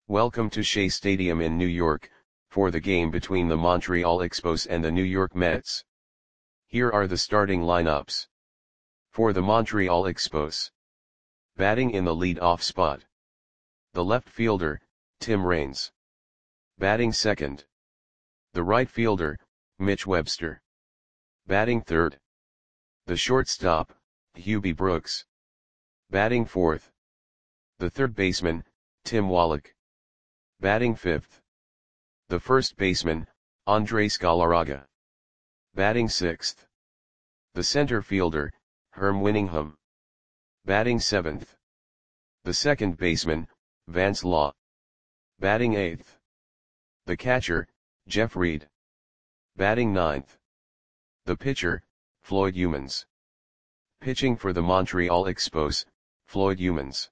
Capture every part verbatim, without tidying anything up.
Welcome to Shea Stadium in New York, for the game between the Montreal Expos and the New York Mets. Here are the starting lineups. For the Montreal Expos. Batting in the lead-off spot. The left fielder, Tim Raines. Batting second. The right fielder, Mitch Webster. Batting third. The shortstop, Hubie Brooks. Batting fourth. The third baseman, Tim Wallach. Batting fifth. The first baseman, Andres Galarraga. Batting sixth. The center fielder, Herm Winningham. Batting seventh. The second baseman, Vance Law. Batting eighth. The catcher, Jeff Reed. Batting ninth. The pitcher, Floyd Youmans. Pitching for the Montreal Expos, Floyd Youmans.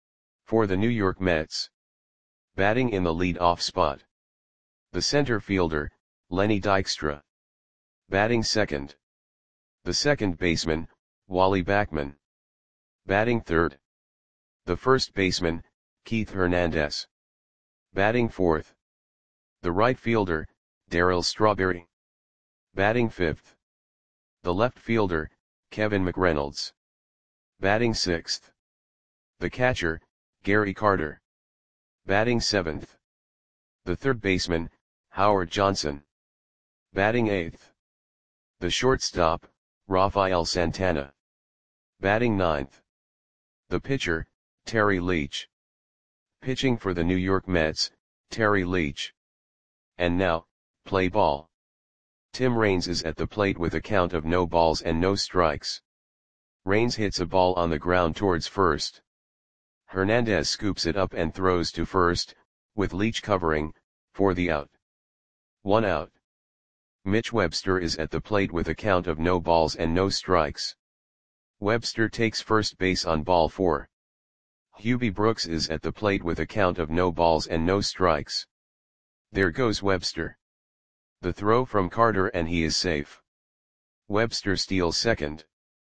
For the New York Mets. Batting in the lead-off spot. The center fielder, Lenny Dykstra. Batting second. The second baseman, Wally Backman. Batting third. The first baseman, Keith Hernandez. Batting fourth. The right fielder, Darryl Strawberry. Batting fifth. The left fielder, Kevin McReynolds. Batting sixth. The catcher, Gary Carter. Batting seventh. The third baseman, Howard Johnson. Batting eighth. The shortstop, Rafael Santana. Batting ninth. The pitcher, Terry Leach. Pitching for the New York Mets, Terry Leach. And now, play ball. Tim Raines is at the plate with a count of no balls and no strikes. Raines hits a ball on the ground towards first. Hernandez scoops it up and throws to first, with Leach covering, for the out. One out. Mitch Webster is at the plate with a count of no balls and no strikes. Webster takes first base on ball four. Hubie Brooks is at the plate with a count of no balls and no strikes. There goes Webster. The throw from Carter and he is safe. Webster steals second.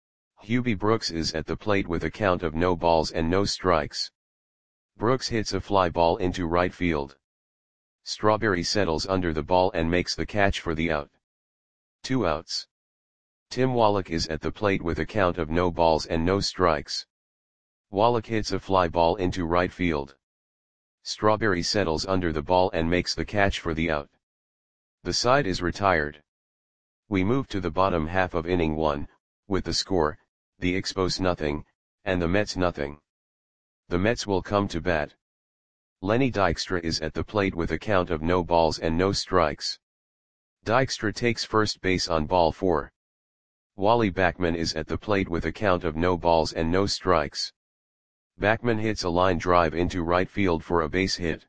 Hubie Brooks is at the plate with a count of no balls and no strikes. Brooks hits a fly ball into right field. Strawberry settles under the ball and makes the catch for the out. Two outs. Tim Wallach is at the plate with a count of no balls and no strikes. Wallach hits a fly ball into right field. Strawberry settles under the ball and makes the catch for the out. The side is retired. We move to the bottom half of inning one, with the score, the Expos nothing, and the Mets nothing. The Mets will come to bat. Lenny Dykstra is at the plate with a count of no balls and no strikes. Dykstra takes first base on ball four. Wally Backman is at the plate with a count of no balls and no strikes. Backman hits a line drive into right field for a base hit.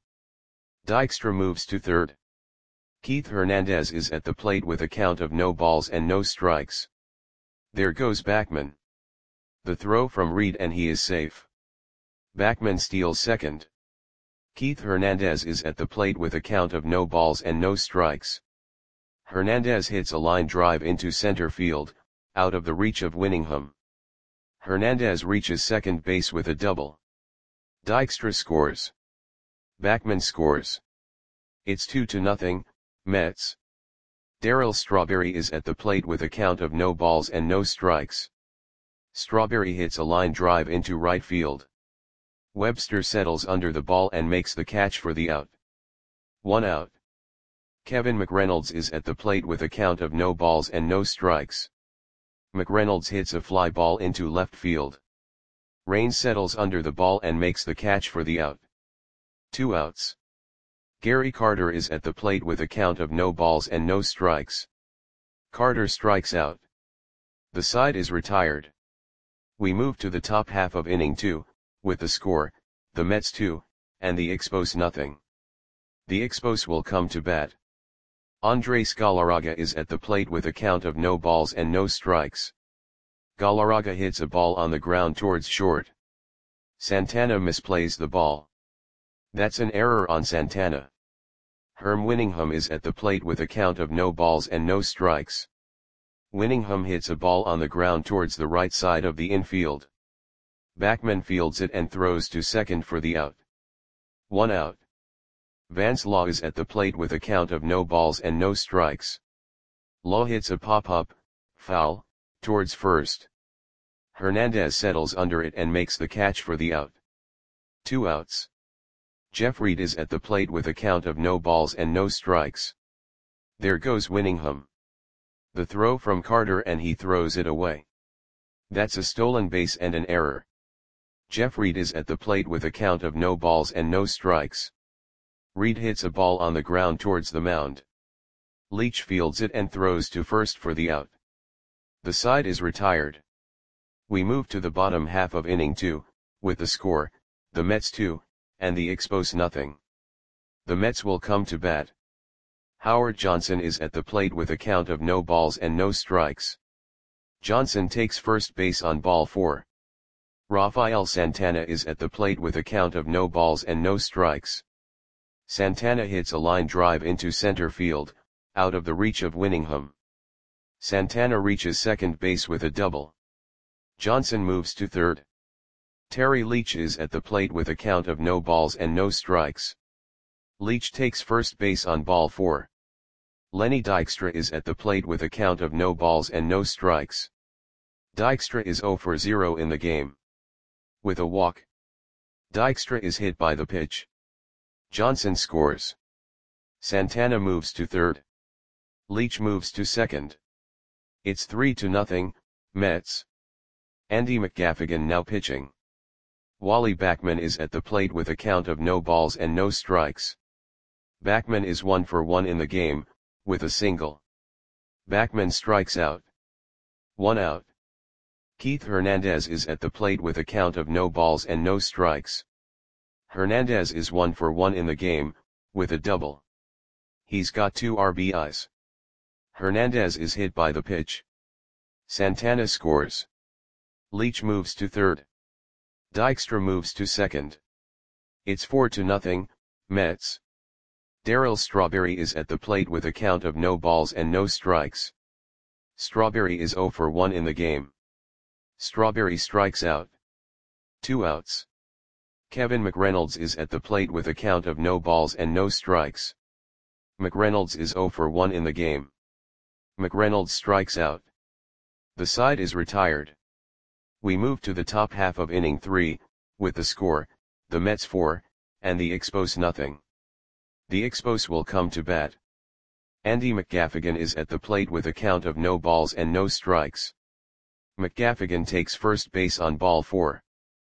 Dykstra moves to third. Keith Hernandez is at the plate with a count of no balls and no strikes. There goes Backman. The throw from Reed and he is safe. Backman steals second. Keith Hernandez is at the plate with a count of no balls and no strikes. Hernandez hits a line drive into center field, out of the reach of Winningham. Hernandez reaches second base with a double. Dykstra scores. Backman scores. It's two to nothing, Mets. Darryl Strawberry is at the plate with a count of no balls and no strikes. Strawberry hits a line drive into right field. Webster settles under the ball and makes the catch for the out. One out. Kevin McReynolds is at the plate with a count of no balls and no strikes. McReynolds hits a fly ball into left field. Raines settles under the ball and makes the catch for the out. Two outs. Gary Carter is at the plate with a count of no balls and no strikes. Carter strikes out. The side is retired. We move to the top half of inning two, with the score, the Mets two, and the Expos nothing. The Expos will come to bat. Andres Galarraga is at the plate with a count of no balls and no strikes. Galarraga hits a ball on the ground towards short. Santana misplays the ball. That's an error on Santana. Herm Winningham is at the plate with a count of no balls and no strikes. Winningham hits a ball on the ground towards the right side of the infield. Backman fields it and throws to second for the out. One out. Vance Law is at the plate with a count of no balls and no strikes. Law hits a pop-up, foul, towards first. Hernandez settles under it and makes the catch for the out. Two outs. Jeff Reed is at the plate with a count of no balls and no strikes. There goes Winningham. The throw from Carter and he throws it away. That's a stolen base and an error. Jeff Reed is at the plate with a count of no balls and no strikes. Reed hits a ball on the ground towards the mound. Leach fields it and throws to first for the out. The side is retired. We move to the bottom half of inning two, with the score, the Mets two, and the Expos nothing. The Mets will come to bat. Howard Johnson is at the plate with a count of no balls and no strikes. Johnson takes first base on ball four. Rafael Santana is at the plate with a count of no balls and no strikes. Santana hits a line drive into center field, out of the reach of Winningham. Santana reaches second base with a double. Johnson moves to third. Terry Leach is at the plate with a count of no balls and no strikes. Leach takes first base on ball four. Lenny Dykstra is at the plate with a count of no balls and no strikes. Dykstra is zero for zero in the game. With a walk. Dykstra is hit by the pitch. Johnson scores. Santana moves to third. Leach moves to second. It's three to nothing, Mets. Andy McGaffigan now pitching. Wally Backman is at the plate with a count of no balls and no strikes. Backman is one for one in the game, with a single. Backman strikes out. One out. Keith Hernandez is at the plate with a count of no balls and no strikes. Hernandez is one for one in the game, with a double. He's got two R B Is. Hernandez is hit by the pitch. Santana scores. Leach moves to third. Dykstra moves to second. It's four to nothing, Mets. Darryl Strawberry is at the plate with a count of no balls and no strikes. Strawberry is zero for one in the game. Strawberry strikes out. Two outs. Kevin McReynolds is at the plate with a count of no balls and no strikes. McReynolds is zero for one in the game. McReynolds strikes out. The side is retired. We move to the top half of inning three, with the score, the Mets four, and the Expos nothing. The Expos will come to bat. Andy McGaffigan is at the plate with a count of no balls and no strikes. McGaffigan takes first base on ball four.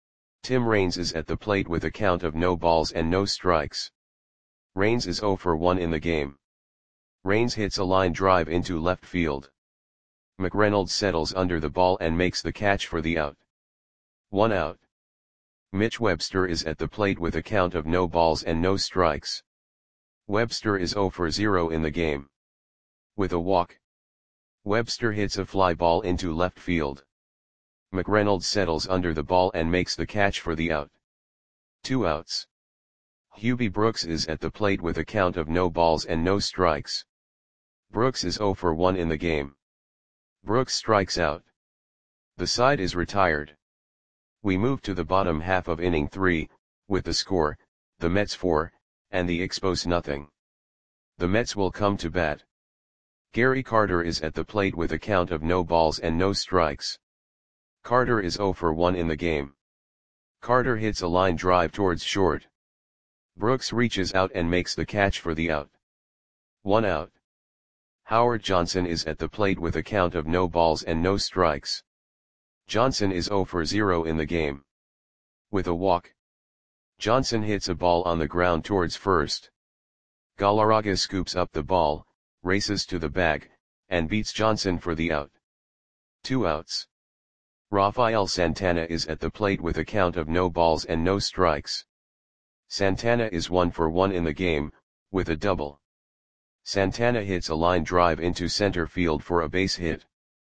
Tim Raines is at the plate with a count of no balls and no strikes. Raines is zero for one in the game. Raines hits a line drive into left field. McReynolds settles under the ball and makes the catch for the out. One out. Mitch Webster is at the plate with a count of no balls and no strikes. Webster is zero for zero in the game. With a walk. Webster hits a fly ball into left field. McReynolds settles under the ball and makes the catch for the out. Two outs. Hubie Brooks is at the plate with a count of no balls and no strikes. Brooks is zero for one in the game. Brooks strikes out. The side is retired. We move to the bottom half of inning three, with the score, the Mets four, and the Expos nothing. The Mets will come to bat. Gary Carter is at the plate with a count of no balls and no strikes. Carter is zero for one in the game. Carter hits a line drive towards short. Brooks reaches out and makes the catch for the out. One out. Howard Johnson is at the plate with a count of no balls and no strikes. Johnson is zero for zero in the game. With a walk. Johnson hits a ball on the ground towards first. Galarraga scoops up the ball, races to the bag, and beats Johnson for the out. Two outs. Rafael Santana is at the plate with a count of no balls and no strikes. Santana is one for one in the game, with a double. Santana hits a line drive into center field for a base hit.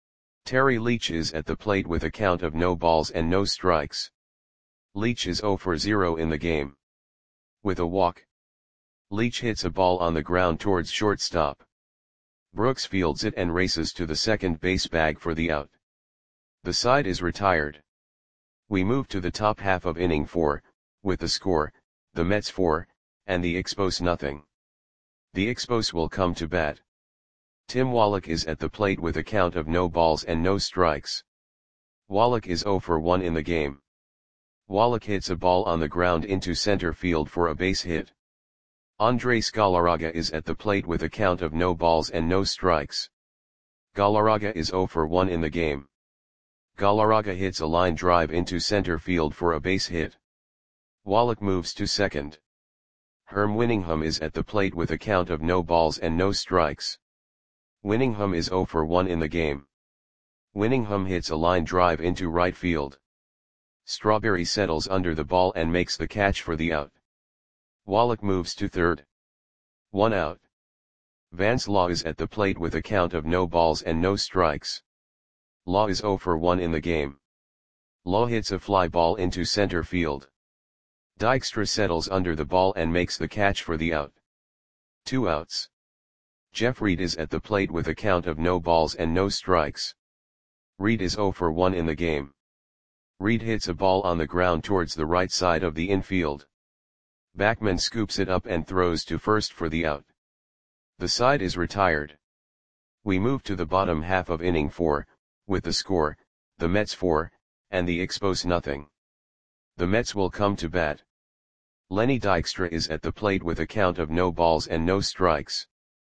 Terry Leach is at the plate with a count of no balls and no strikes. Leach is zero for zero in the game. With a walk. Leach hits a ball on the ground towards shortstop. Brooks fields it and races to the second base bag for the out. The side is retired. We move to the top half of inning four, with the score, the Mets four, and the Expos nothing. The Expos will come to bat. Tim Wallach is at the plate with a count of no balls and no strikes. Wallach is zero for one in the game. Wallach hits a ball on the ground into center field for a base hit. Andres Galarraga is at the plate with a count of no balls and no strikes. Galarraga is zero for one in the game. Galarraga hits a line drive into center field for a base hit. Wallach moves to second. Herm Winningham is at the plate with a count of no balls and no strikes. Winningham is zero for one in the game. Winningham hits a line drive into right field. Strawberry settles under the ball and makes the catch for the out. Wallach moves to third. One out. Vance Law is at the plate with a count of no balls and no strikes. Law is zero for one in the game. Law hits a fly ball into center field. Dykstra settles under the ball and makes the catch for the out. Two outs. Jeff Reed is at the plate with a count of no balls and no strikes. Reed is zero for one in the game. Reed hits a ball on the ground towards the right side of the infield. Backman scoops it up and throws to first for the out. The side is retired. We move to the bottom half of inning four, with the score, the Mets four, and the Expos nothing. The Mets will come to bat. Lenny Dykstra is at the plate with a count of no balls and no strikes.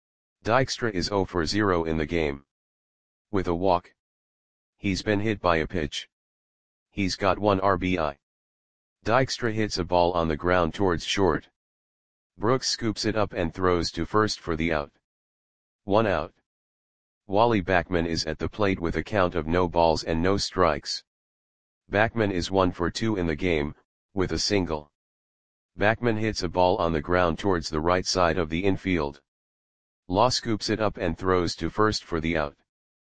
Dykstra is zero for zero in the game. With a walk. He's been hit by a pitch. He's got one R B I. Dykstra hits a ball on the ground towards short. Brooks scoops it up and throws to first for the out. One out. Wally Backman is at the plate with a count of no balls and no strikes. Backman is one for two in the game, with a single. Backman hits a ball on the ground towards the right side of the infield. Law scoops it up and throws to first for the out.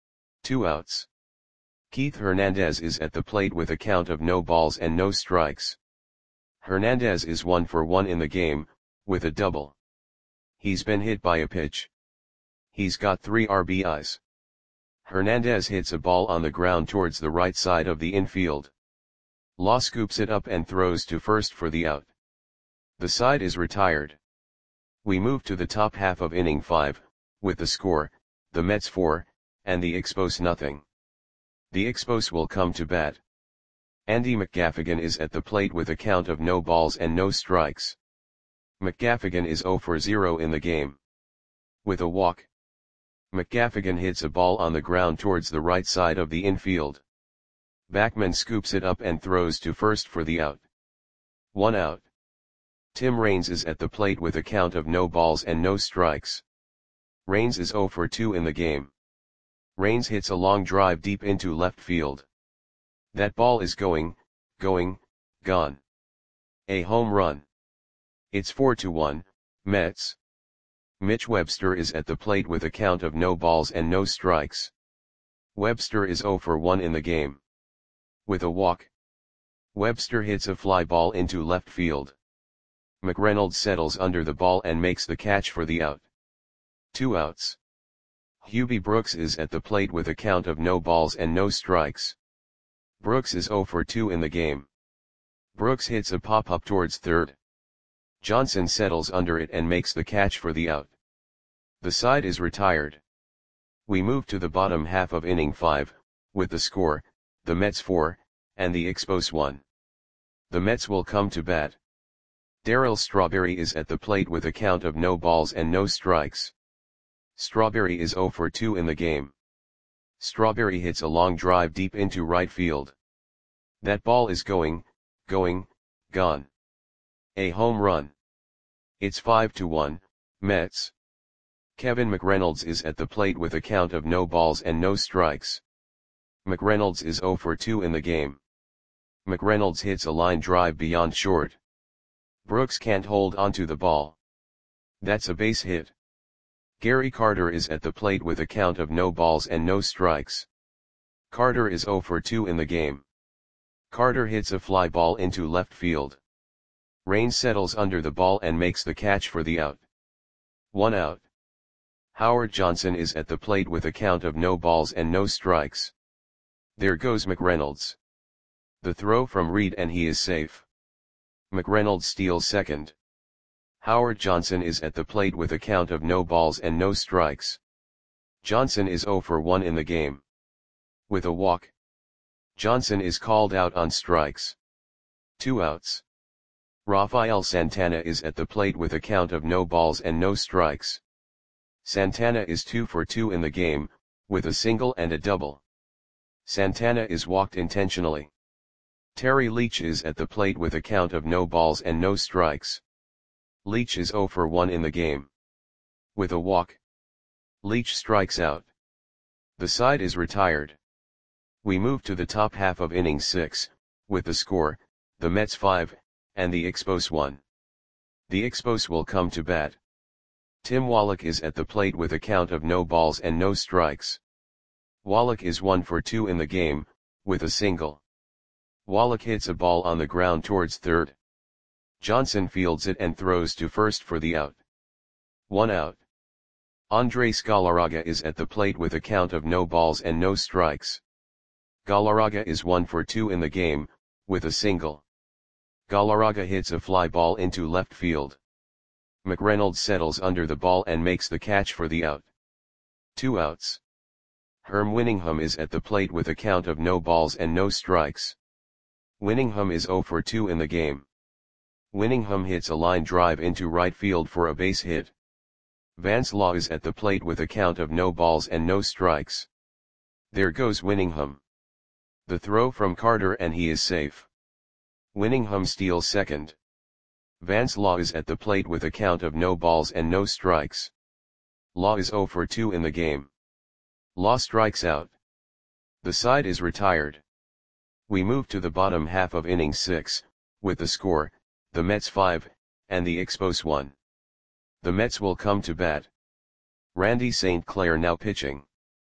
Two outs. Keith Hernandez is at the plate with a count of no balls and no strikes. Hernandez is one for one in the game, with a double. He's been hit by a pitch. He's got three R B Is. Hernandez hits a ball on the ground towards the right side of the infield. Law scoops it up and throws to first for the out. The side is retired. We move to the top half of inning five, with the score, the Mets four, and the Expos nothing. The Expos will come to bat. Andy McGaffigan is at the plate with a count of no balls and no strikes. McGaffigan is zero for zero in the game. With a walk. McGaffigan hits a ball on the ground towards the right side of the infield. Backman scoops it up and throws to first for the out. One out. Tim Raines is at the plate with a count of no balls and no strikes. Raines is zero for two in the game. Raines hits a long drive deep into left field. That ball is going, going, gone. A home run. It's four to one, Mets. Mitch Webster is at the plate with a count of no balls and no strikes. Webster is zero for one in the game. With a walk. Webster hits a fly ball into left field. McReynolds settles under the ball and makes the catch for the out. Two outs. Hubie Brooks is at the plate with a count of no balls and no strikes. Brooks is zero for two in the game. Brooks hits a pop-up towards third. Johnson settles under it and makes the catch for the out. The side is retired. We move to the bottom half of inning five, with the score, the Mets four, and the Expos one. The Mets will come to bat. Darryl Strawberry is at the plate with a count of no balls and no strikes. Strawberry is zero for two in the game. Strawberry hits a long drive deep into right field. That ball is going, going, gone. A home run. It's five to one, Mets. Kevin McReynolds is at the plate with a count of no balls and no strikes. McReynolds is zero for two in the game. McReynolds hits a line drive beyond short. Brooks can't hold onto the ball. That's a base hit. Gary Carter is at the plate with a count of no balls and no strikes. Carter is zero for two in the game. Carter hits a fly ball into left field. Raines settles under the ball and makes the catch for the out. One out. Howard Johnson is at the plate with a count of no balls and no strikes. There goes McReynolds. The throw from Reed and he is safe. McReynolds steals second. Howard Johnson is at the plate with a count of no balls and no strikes. Johnson is zero for one in the game. With a walk, Johnson is called out on strikes. Two outs. Rafael Santana is at the plate with a count of no balls and no strikes. Santana is two for two in the game, with a single and a double. Santana is walked intentionally. Terry Leach is at the plate with a count of no balls and no strikes. Leach is zero for one in the game. With a walk, Leach strikes out. The side is retired. We move to the top half of inning six, with the score, the Mets five, and the Expos one. The Expos will come to bat. Tim Wallach is at the plate with a count of no balls and no strikes. Wallach is one for two in the game, with a single. Wallach hits a ball on the ground towards third. Johnson fields it and throws to first for the out. One out. Andres Galarraga is at the plate with a count of no balls and no strikes. Galarraga is one for two in the game, with a single. Galarraga hits a fly ball into left field. McReynolds settles under the ball and makes the catch for the out. Two outs. Herm Winningham is at the plate with a count of no balls and no strikes. Winningham is zero for two in the game. Winningham hits a line drive into right field for a base hit. Vance Law is at the plate with a count of no balls and no strikes. There goes Winningham. The throw from Carter and he is safe. Winningham steals second. Vance Law is at the plate with a count of no balls and no strikes. Law is zero for two in the game. Law strikes out. The side is retired. We move to the bottom half of inning six, with the score, the Mets five, and the Expos one. The Mets will come to bat. Randy Saint Clair now pitching.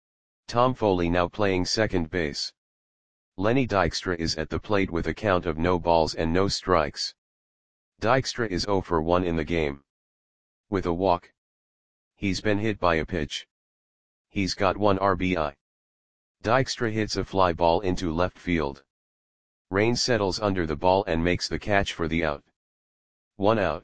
Tom Foley now playing second base. Lenny Dykstra is at the plate with a count of no balls and no strikes. Dykstra is zero for one in the game. With a walk. He's been hit by a pitch. He's got one R B I. Dykstra hits a fly ball into left field. Raines settles under the ball and makes the catch for the out. One out.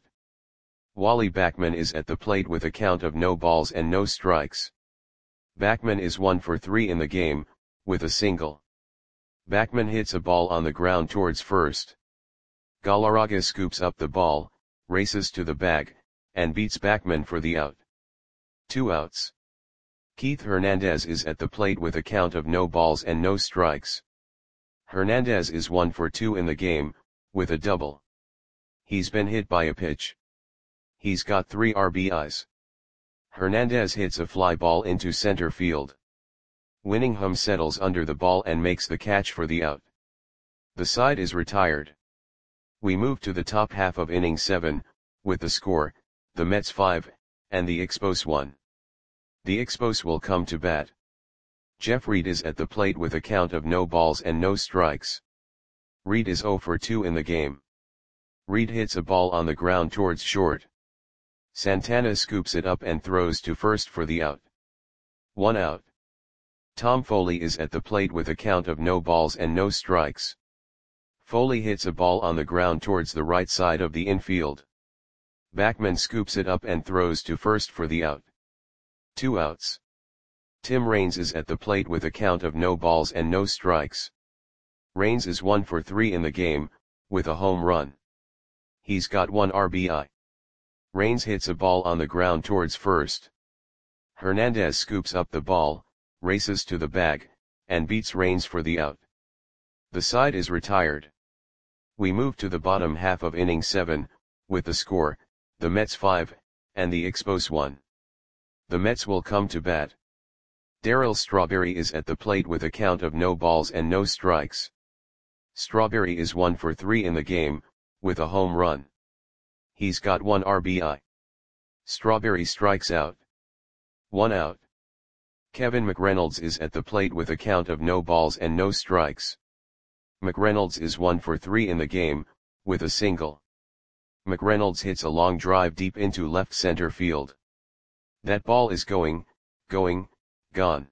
Wally Backman is at the plate with a count of no balls and no strikes. Backman is one for three in the game, with a single. Backman hits a ball on the ground towards first. Galarraga scoops up the ball, races to the bag, and beats Backman for the out. Two outs. Keith Hernandez is at the plate with a count of no balls and no strikes. Hernandez is one for two in the game, with a double. He's been hit by a pitch. He's got three R B Is. Hernandez hits a fly ball into center field. Winningham settles under the ball and makes the catch for the out. The side is retired. We move to the top half of inning seven, with the score, the Mets five, and the Expos one. The Expos will come to bat. Jeff Reed is at the plate with a count of no balls and no strikes. Reed is zero for two in the game. Reed hits a ball on the ground towards short. Santana scoops it up and throws to first for the out. One out. Tom Foley is at the plate with a count of no balls and no strikes. Foley hits a ball on the ground towards the right side of the infield. Backman scoops it up and throws to first for the out. Two outs. Tim Raines is at the plate with a count of no balls and no strikes. Raines is one for three in the game, with a home run. He's got one R B I. Raines hits a ball on the ground towards first. Hernandez scoops up the ball, races to the bag, and beats Raines for the out. The side is retired. We move to the bottom half of inning seven, with the score, the Mets five, and the Expos one. The Mets will come to bat. Darryl Strawberry is at the plate with a count of no balls and no strikes. Strawberry is one for three in the game, with a home run. He's got one R B I. Strawberry strikes out. One out. Kevin McReynolds is at the plate with a count of no balls and no strikes. McReynolds is one for three in the game, with a single. McReynolds hits a long drive deep into left center field. That ball is going, going, gone.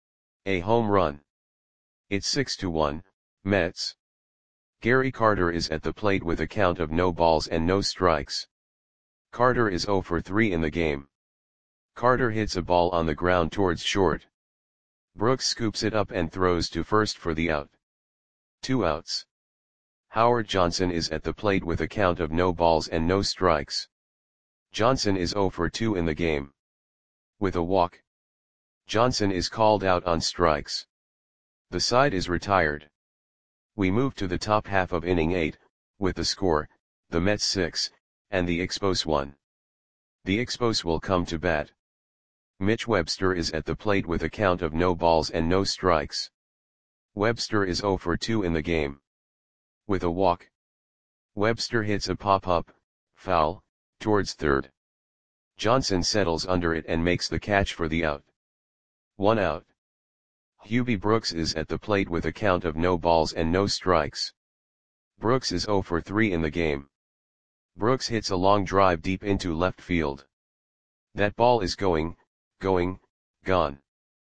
A home run. It's six to one, Mets. Gary Carter is at the plate with a count of no balls and no strikes. Carter is zero for three in the game. Carter hits a ball on the ground towards short. Brooks scoops it up and throws to first for the out. Two outs. Howard Johnson is at the plate with a count of no balls and no strikes. Johnson is zero for two in the game. With a walk, Johnson is called out on strikes. The side is retired. We move to the top half of inning eight, with the score, the Mets six, and the Expos one. The Expos will come to bat. Mitch Webster is at the plate with a count of no balls and no strikes. Webster is zero for two in the game. With a walk, Webster hits a pop-up, foul, towards third. Johnson settles under it and makes the catch for the out. One out. Hubie Brooks is at the plate with a count of no balls and no strikes. Brooks is zero for three in the game. Brooks hits a long drive deep into left field. That ball is going, going, gone.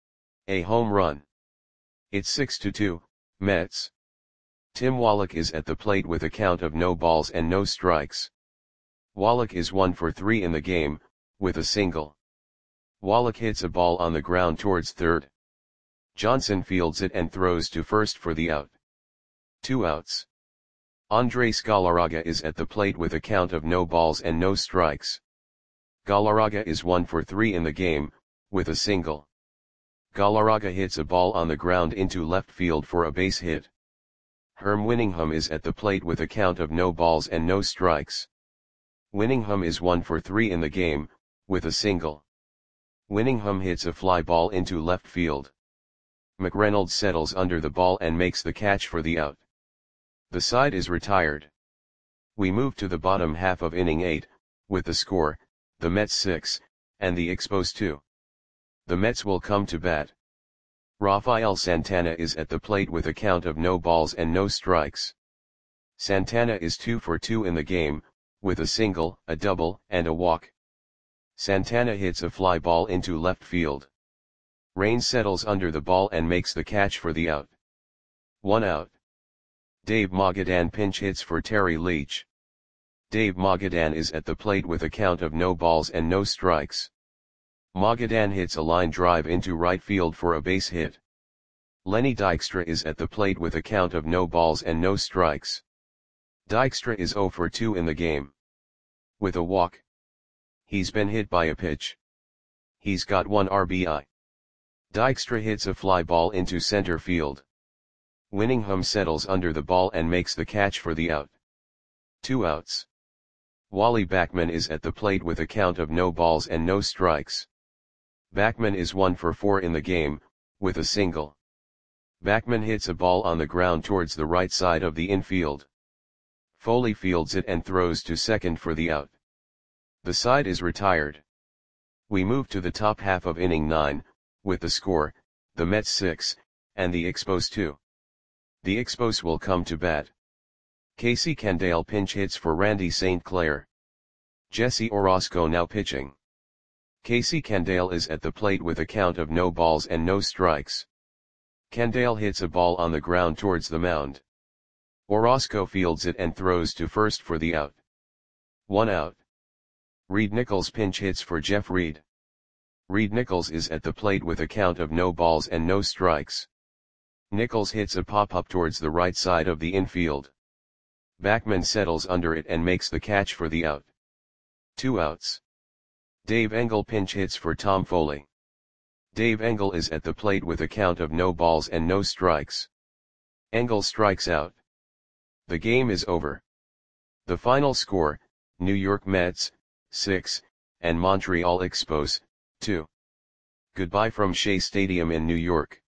A home run. It's six to two, Mets. Tim Wallach is at the plate with a count of no balls and no strikes. Wallach is one for three in the game, with a single. Wallach hits a ball on the ground towards third. Johnson fields it and throws to first for the out. Two outs. Andres Galarraga is at the plate with a count of no balls and no strikes. Galarraga is one for three in the game, with a single. Galarraga hits a ball on the ground into left field for a base hit. Herm Winningham is at the plate with a count of no balls and no strikes. Winningham is one for three in the game, with a single. Winningham hits a fly ball into left field. McReynolds settles under the ball and makes the catch for the out. The side is retired. We move to the bottom half of inning eight, with the score, the Mets six, and the Expos two. The Mets will come to bat. Rafael Santana is at the plate with a count of no balls and no strikes. Santana is two for two in the game, with a single, a double, and a walk. Santana hits a fly ball into left field. Raines settles under the ball and makes the catch for the out. One out. Dave Magadan pinch hits for Terry Leach. Dave Magadan is at the plate with a count of no balls and no strikes. Magadan hits a line drive into right field for a base hit. Lenny Dykstra is at the plate with a count of no balls and no strikes. Dykstra is zero for two in the game. With a walk. He's been hit by a pitch. He's got one R B I. Dykstra hits a fly ball into center field. Winningham settles under the ball and makes the catch for the out. Two outs. Wally Backman is at the plate with a count of no balls and no strikes. Backman is one for four in the game, with a single. Backman hits a ball on the ground towards the right side of the infield. Foley fields it and throws to second for the out. The side is retired. We move to the top half of inning nine, with the score, the Mets six, and the Expos two. The Expos will come to bat. Casey Candale pinch hits for Randy Saint Clair. Jesse Orosco now pitching. Casey Candale is at the plate with a count of no balls and no strikes. Candale hits a ball on the ground towards the mound. Orosco fields it and throws to first for the out. One out. Reed Nichols pinch hits for Jeff Reed. Reed Nichols is at the plate with a count of no balls and no strikes. Nichols hits a pop-up towards the right side of the infield. Backman settles under it and makes the catch for the out. Two outs. Dave Engel pinch hits for Tom Foley. Dave Engel is at the plate with a count of no balls and no strikes. Engel strikes out. The game is over. The final score, New York Mets, six, and Montreal Expos, two. Goodbye from Shea Stadium in New York.